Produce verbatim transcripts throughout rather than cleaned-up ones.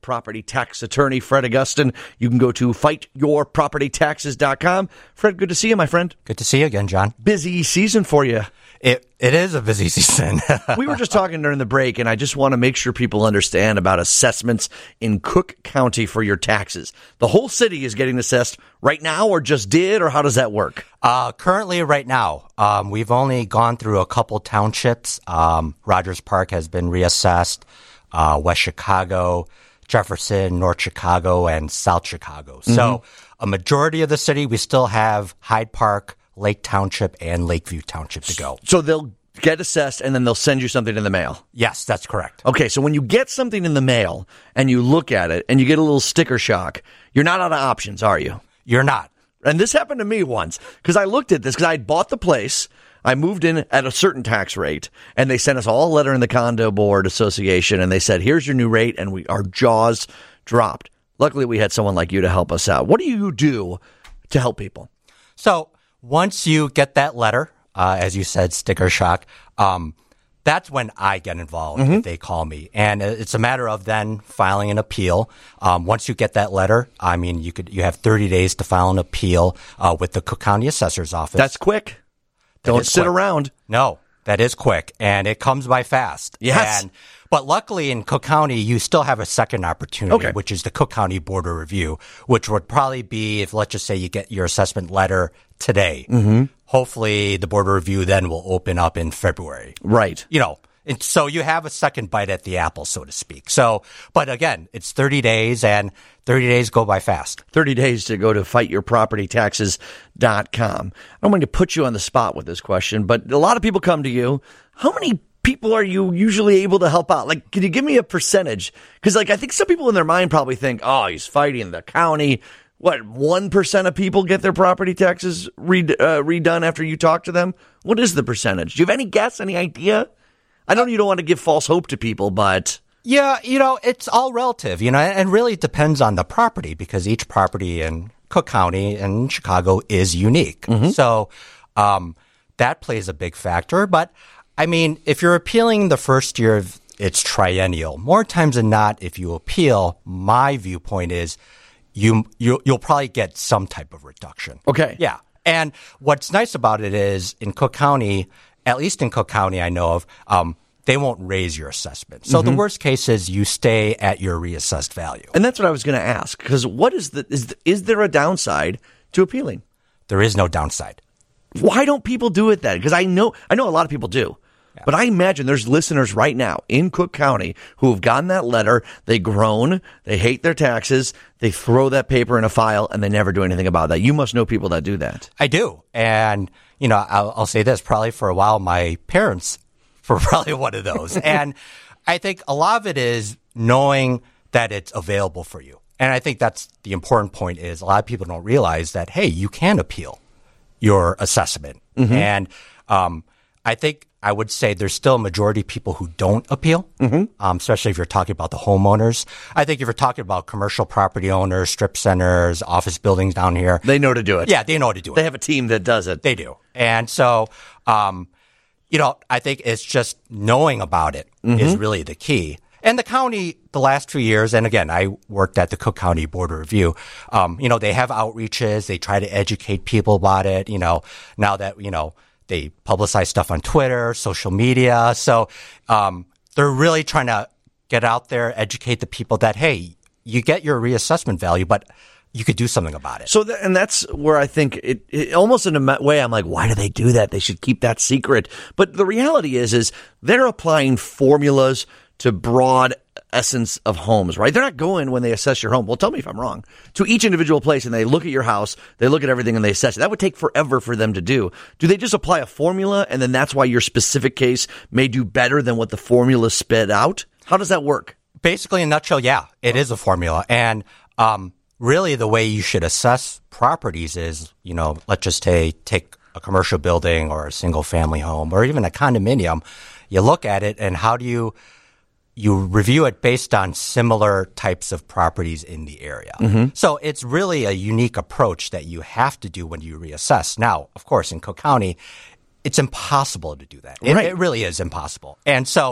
property tax attorney, Fred Augustin. You can go to fight your property taxes dot com. Fred, good to see you, my friend. Good to see you again, John. Busy season for you. It It is a busy season. We were just talking during the break, and I just want to make sure people understand about assessments in Cook County for your taxes. The whole city is getting assessed right now, or just did, or how does that work? Uh, currently, right now, um, we've only gone through a couple townships. Um, Rogers Park has been reassessed, uh, West Chicago, Jefferson, North Chicago, and South Chicago. Mm-hmm. So a majority of the city, we still have Hyde Park, Lake Township, and Lakeview Township to go. So they'll get assessed, and then they'll send you something in the mail? Yes, that's correct. Okay, so when you get something in the mail, and you look at it, and you get a little sticker shock, you're not out of options, are you? You're not. And this happened to me once, because I looked at this, because I had bought the place, I moved in at a certain tax rate, and they sent us all a letter in the Condo Board Association, and they said, here's your new rate, and we our jaws dropped. Luckily, we had someone like you to help us out. What do you do to help people? So once you get that letter, uh, as you said, sticker shock, um, that's when I get involved mm-hmm. if they call me. And it's a matter of then filing an appeal. Um, once you get that letter, I mean, you could you have thirty days to file an appeal uh, with the Cook County Assessor's Office. That's quick. That Don't sit quick. around. No, that is quick, and it comes by fast. Yes. And, but luckily in Cook County, you still have a second opportunity, okay. which is the Cook County Board of Review, which would probably be if, let's just say, you get your assessment letter today. Mm-hmm. Hopefully, the Board of Review then will open up in February. Right. You know, and so you have a second bite at the apple, so to speak. So, but again, it's thirty days, and thirty days go by fast. thirty days to go to fight your property taxes dot com. I don't mean to put you on the spot with this question, but a lot of people come to you. How many people are you usually able to help out? Like, can you give me a percentage? Because, like, I think some people in their mind probably think, oh, he's fighting the county. What, one percent of people get their property taxes re- uh, redone after you talk to them? What is the percentage? Do you have any guess, any idea? I know you don't want to give false hope to people, but... Yeah, you know, it's all relative, you know, and really it depends on the property because each property in Cook County and Chicago is unique. Mm-hmm. So um, that plays a big factor. But, I mean, if you're appealing the first year of its triennial, more times than not, if you appeal, my viewpoint is you, you, you'll probably get some type of reduction. Okay. Yeah. And what's nice about it is in Cook County, at least in Cook County I know of, um, they won't raise your assessment. So mm-hmm. the worst case is you stay at your reassessed value. And that's what I was going to ask, because what is the is, is there a downside to appealing? There is no downside. Why don't people do it then? Because I know I know a lot of people do. Yeah. But I imagine there's listeners right now in Cook County who have gotten that letter, they groan, they hate their taxes, they throw that paper in a file, and they never do anything about that. You must know people that do that. I do. And, you know, I'll, I'll say this, probably for a while, my parents were probably one of those. And I think a lot of it is knowing that it's available for you. And I think that's the important point is a lot of people don't realize that, hey, you can appeal your assessment. Mm-hmm. And um, I think I would say there's still a majority of people who don't appeal, mm-hmm. um, especially if you're talking about the homeowners. I think if you're talking about commercial property owners, strip centers, office buildings down here. They know to do it. Yeah, they know how to do it. They have a team that does it. They do. And so, um, you know, I think it's just knowing about it mm-hmm. is really the key. And the county, the last few years, and again, I worked at the Cook County Board of Review, um, you know, they have outreaches. They try to educate people about it, you know, now that, you know, they publicize stuff on Twitter, social media. So um, they're really trying to get out there, educate the people that, hey, you get your reassessment value, but you could do something about it. So, th- and that's where I think it, it almost in a way, I'm like, why do they do that? They should keep that secret. But the reality is, is they're applying formulas to broad essence of homes, right? They're not going when they assess your home. Well, tell me if I'm wrong. To each individual place, and they look at your house, they look at everything, and they assess it. That would take forever for them to do. Do they just apply a formula, and then that's why your specific case may do better than what the formula spit out? How does that work? Basically, in a nutshell, yeah, it is a formula. And um, really the way you should assess properties is, you know, let's just take, take a commercial building or a single-family home or even a condominium. You look at it, and how do you – you review it based on similar types of properties in the area. Mm-hmm. So it's really a unique approach that you have to do when you reassess. Now, of course, in Cook County, it's impossible to do that. It, right. it really is impossible. And so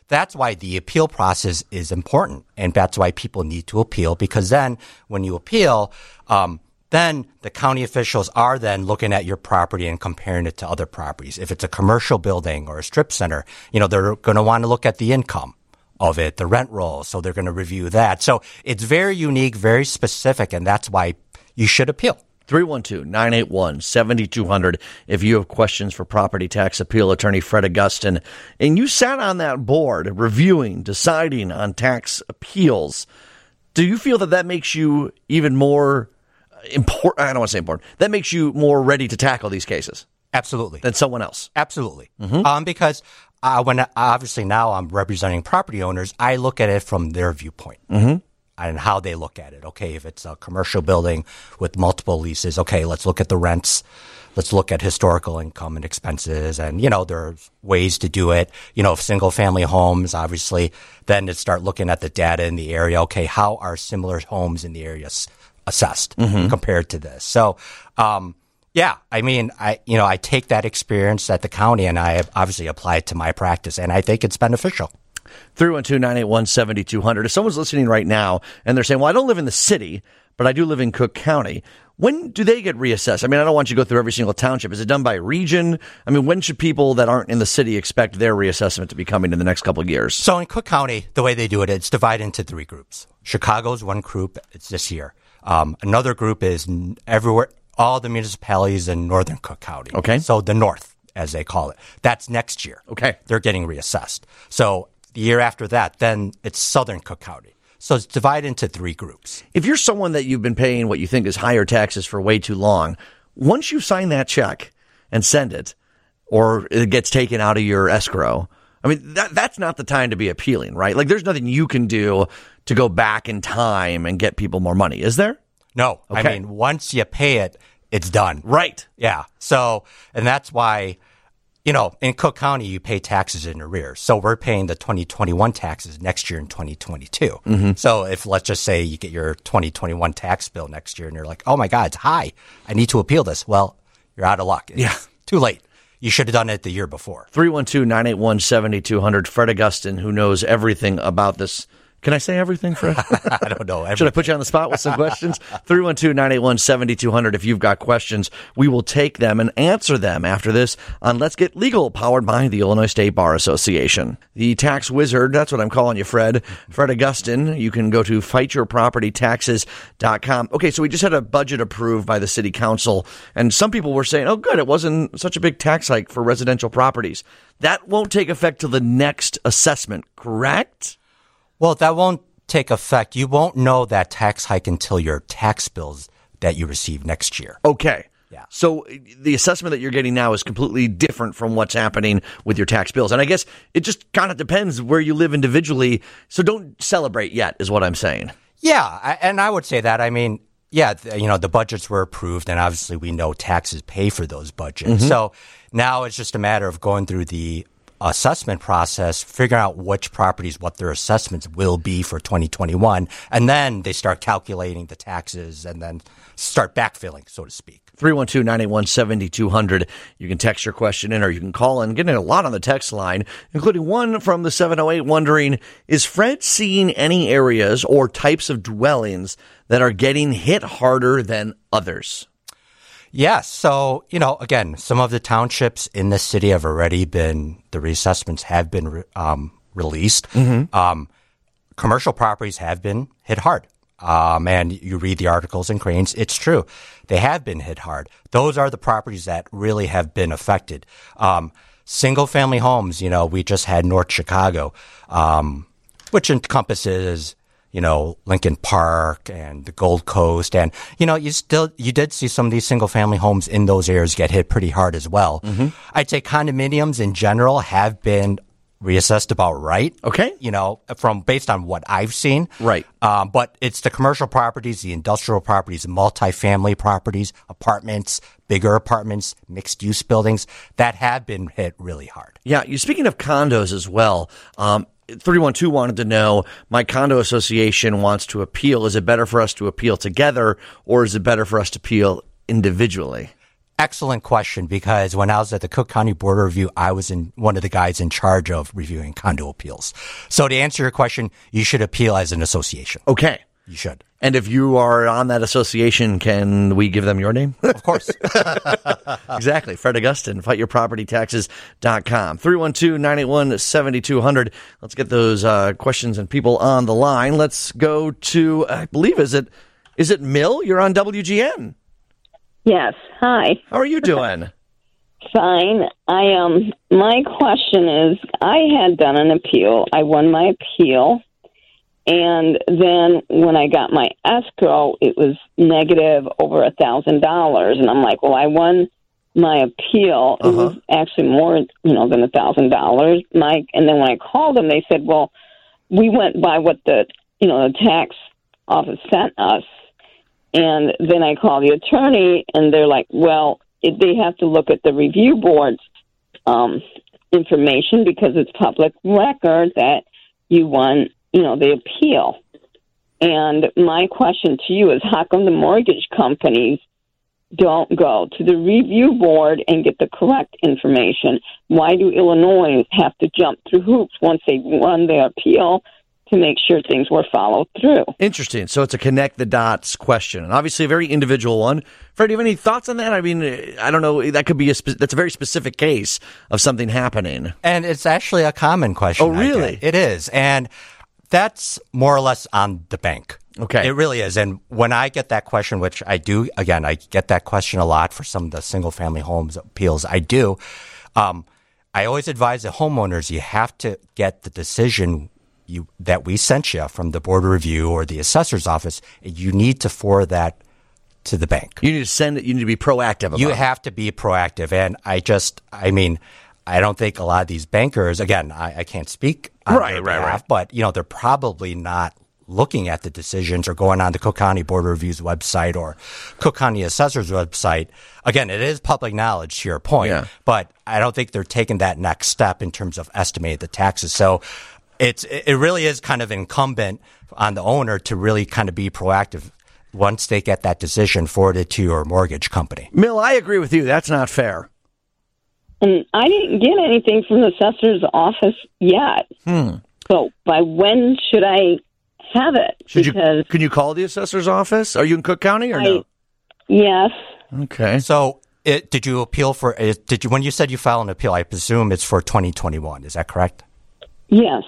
that's why the appeal process is important. And that's why people need to appeal, because then when you appeal, um, then the county officials are then looking at your property and comparing it to other properties. If it's a commercial building or a strip center, you know, they're going to want to look at the income of it, the rent roll. So they're going to review that. So it's very unique, very specific, and that's why you should appeal. three one two, nine eight one, seven two zero zero if you have questions for property tax appeal attorney Fred Augustin. And you sat on that board reviewing, deciding on tax appeals. Do you feel that that makes you even more important? I don't want to say important. That makes you more ready to tackle these cases? Absolutely. Than someone else? Absolutely. Mm-hmm. Um, because uh, when obviously now I'm representing property owners, I look at it from their viewpoint. Mm-hmm. And how they look at it. Okay, if it's a commercial building with multiple leases, okay, let's look at the rents. Let's look at historical income and expenses. And, you know, there's ways to do it. You know, if single family homes, obviously, then to start looking at the data in the area. Okay, how are similar homes in the area s- assessed mm-hmm. compared to this? So, um, yeah, I mean, I, you know, I take that experience at the county and I obviously apply it to my practice, and I think it's beneficial. three one two, nine eight one, seven two zero zero. If someone's listening right now and they're saying, well, I don't live in the city, but I do live in Cook County, when do they get reassessed? I mean, I don't want you to go through every single township. Is it done by region? I mean, when should people that aren't in the city expect their reassessment to be coming in the next couple of years? So in Cook County, the way they do it, it's divided into three groups. Chicago's one group. It's this year. Um, another group is everywhere, all the municipalities in northern Cook County. Okay. So the north, as they call it. That's next year. Okay. They're getting reassessed. So the year after that, then it's southern Cook County. So it's divided into three groups. If you're someone that you've been paying what you think is higher taxes for way too long, once you sign that check and send it, or it gets taken out of your escrow, I mean, that that's not the time to be appealing, right? Like, there's nothing you can do to go back in time and get people more money, is there? No. Okay. I mean, once you pay it, it's done. Right. Yeah. So, and that's why, you know, in Cook County, you pay taxes in arrears. So we're paying the twenty twenty-one taxes next year in twenty twenty-two. Mm-hmm. So if, let's just say you get your twenty twenty-one tax bill next year and you're like, oh my God, it's high. I need to appeal this. Well, you're out of luck. It's yeah. too late. You should have done it the year before. three one two, nine eight one, seven two zero zero. Fred Augustin, who knows everything about this. Can I say everything, Fred? I don't know. Everything. Should I put you on the spot with some questions? three one two, nine eight one, seven two zero zero. If you've got questions, we will take them and answer them after this on Let's Get Legal, powered by the Illinois State Bar Association. The tax wizard, that's what I'm calling you, Fred. Fred Augustin. You can go to fight your property taxes dot com. Okay, so we just had a budget approved by the city council, and some people were saying, oh, good, it wasn't such a big tax hike for residential properties. That won't take effect till the next assessment, correct? Well, that won't take effect. You won't know that tax hike until your tax bills that you receive next year. Okay. Yeah. So the assessment that you're getting now is completely different from what's happening with your tax bills. And I guess it just kind of depends where you live individually. So don't celebrate yet, is what I'm saying. Yeah. I, and I would say that. I mean, yeah, you know, the budgets were approved, and obviously we know taxes pay for those budgets. Mm-hmm. So now it's just a matter of going through the assessment process, figuring out which properties, what their assessments will be for twenty twenty-one, and then they start calculating the taxes and then start backfilling, so to speak. three one two, nine eight one, seven two zero zero. You can text your question in, or you can call in. Getting a lot on the text line, including one from the seven oh eight wondering, is Fred seeing any areas or types of dwellings that are getting hit harder than others? Yes. So, you know, again, some of the townships in the city have already been, the reassessments have been um, released. Mm-hmm. Um, commercial properties have been hit hard. Um, and you read the articles in Crain's, it's true. They have been hit hard. Those are the properties that really have been affected. Um, single family homes, you know, we just had North Chicago, um, which encompasses, you know, Lincoln Park and the Gold Coast. And, you know, you still, you did see some of these single family homes in those areas get hit pretty hard as well. Mm-hmm. I'd say condominiums in general have been reassessed about right. Okay. You know, from based on what I've seen. Right. Um, but it's the commercial properties, the industrial properties, multifamily properties, apartments, bigger apartments, mixed use buildings that have been hit really hard. Yeah. You speaking of condos as well. Um, three one two wanted to know, my condo association wants to appeal. Is it better for us to appeal together, or is it better for us to appeal individually? Excellent question, because when I was at the Cook County Board of Review, I was in one of the guys in charge of reviewing condo appeals. So to answer your question, you should appeal as an association. Okay. You should. And if you are on that association, can we give them your name? Of course. Exactly. Fred Augustin, fight your property taxes dot com. three one two, nine eight one, seven two zero zero. Let's get those uh, questions and people on the line. Let's go to, I believe, is it is it Mill? You're on W G N. Yes. Hi. How are you doing? Fine. I um. My question is, I had done an appeal. I won my appeal, and then when I got my escrow, it was negative over a thousand dollars, and I'm like, well, I won my appeal. It Uh-huh. was actually more, you know, than a thousand dollars. My and then when I called them, they said, well, we went by what the you know the tax office sent us. And then I call the attorney, and they're like, well, it, they have to look at the review board's um, information because it's public record that you won, you know, the appeal. And my question to you is, how come the mortgage companies don't go to the review board and get the correct information? Why do Illinois have to jump through hoops once they won their appeal to make sure things were followed through? Interesting. So it's a connect the dots question, and obviously a very individual one. Fred, do you have any thoughts on that? I mean, I don't know. That could be a spe- that's a very specific case of something happening. And it's actually a common question. Oh, really? I get. It is. And that's more or less on the bank. Okay. It really is. And when I get that question, which I do, again, I get that question a lot for some of the single family homes appeals I do. Um, I always advise the homeowners, you have to get the decision you that we sent you from the board of review or the assessor's office. You need to forward that to the bank. You need to send it. You need to be proactive about You it. have to be proactive. And I just, I mean, I don't think a lot of these bankers, again, I, I can't speak on Right, their right, behalf, right. but, you know, they're probably not looking at the decisions or going on the Cook County Board of Review's website or Cook County Assessor's website. Again, it is public knowledge to your point, Yeah. but I don't think they're taking that next step in terms of estimating the taxes. So it's, it really is kind of incumbent on the owner to really kind of be proactive once they get that decision forwarded to your mortgage company. Mill, I agree with you. That's not fair. And I didn't get anything from the assessor's office yet. Hmm. So by when should I have it? Should because you? Can you call the assessor's office? Are you in Cook County or I, no? yes. Okay. So, it, did you appeal for? uh, Did you when you said you filed an appeal? I presume it's for twenty twenty-one. Is that correct? Yes.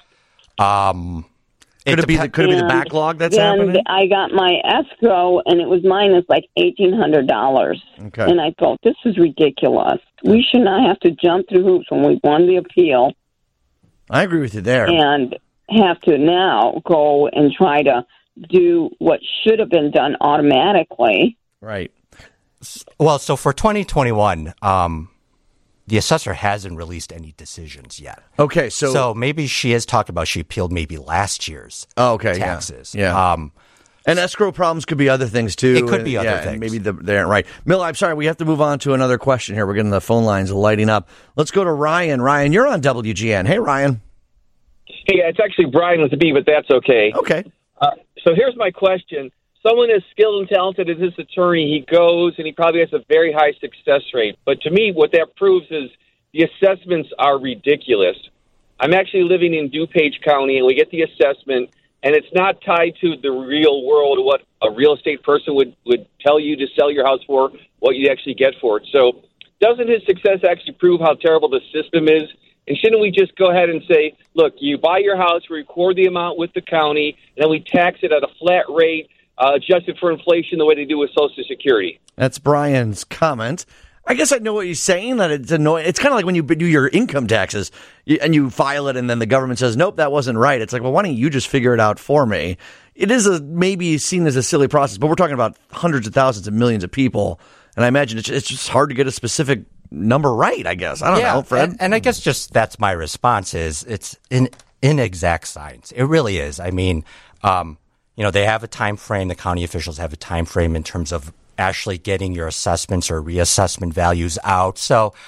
Um, Could it be the depend- could it be the And backlog that's then happening? I got my escrow, and it was minus like eighteen hundred dollars. Okay. And I thought, this is ridiculous. We should not have to jump through hoops when we won the appeal I agree with you there. and have to now go and try to do what should have been done automatically. Right. Well, so for twenty twenty-one, um, the assessor hasn't released any decisions yet. Okay. So. So maybe she is talking about she appealed maybe last year's oh, okay. yeah. taxes. Yeah. Um, And escrow problems could be other things too. It could be And, other yeah, and things. Maybe the, they aren't right. Mill, I'm sorry. We have to move on to another question here. We're getting the phone lines lighting up. Let's go to Ryan. Ryan, you're on W G N. Hey, Ryan. Hey, it's actually Brian with the B, but that's okay. Okay. Uh, so here's my question. Someone as skilled and talented as this attorney, he goes and he probably has a very high success rate. But to me, what that proves is the assessments are ridiculous. I'm actually living in DuPage County, and we get the assessment, and it's not tied to the real world, what a real estate person would, would tell you to sell your house for, what you actually get for it. So doesn't his success actually prove how terrible the system is? And shouldn't we just go ahead and say, look, you buy your house, we record the amount with the county, and then we tax it at a flat rate, uh, adjusted for inflation the way they do with Social Security? That's Brian's comment. I guess I know what he's saying, that it's annoying. It's kind of like when you do your income taxes you- and you file it and then the government says, nope, that wasn't right. It's like, well, why don't you just figure it out for me? It is a maybe seen as a silly process, but we're talking about hundreds of thousands of millions of people. And I imagine it's, it's just hard to get a specific number right, I guess. I don't yeah, know, Fred. And, and I guess just that's my response is it's in inexact science. It really is. I mean, um, you know, they have a time frame. The county officials have a time frame in terms of actually getting your assessments or reassessment values out. So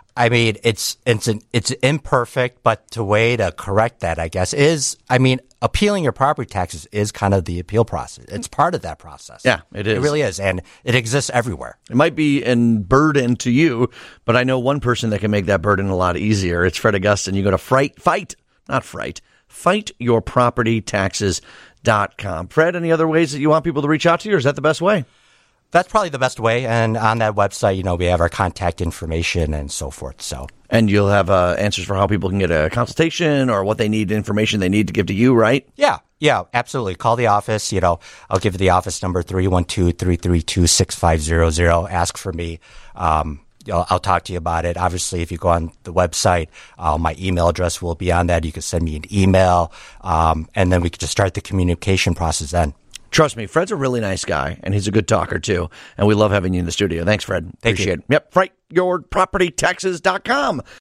I mean, it's it's an, it's imperfect, but the way to correct that, I guess, is, I mean, appealing your property taxes is kind of the appeal process. It's part of that process. Yeah, it is. It really is, and it exists everywhere. It might be a burden to you, but I know one person that can make that burden a lot easier. It's Fred Augustin. You go to fright, fight, not fright, fight your property taxes dot com. Fred, any other ways that you want people to reach out to you, or is that the best way? That's probably the best way. And on that website, you know, we have our contact information and so forth. So, and you'll have uh, answers for how people can get a consultation or what they need, information they need to give to you, right? Yeah, yeah, absolutely. Call the office. You know, I'll give you the office number, three one two, three three two, six five zero zero. Ask for me. Um, I'll, I'll talk to you about it. Obviously, if you go on the website, uh, my email address will be on that. You can send me an email, um, and then we can just start the communication process then. Trust me, Fred's a really nice guy, and he's a good talker, too. And we love having you in the studio. Thanks, Fred. Thank Appreciate you. it. Yep, fight your property taxes dot com.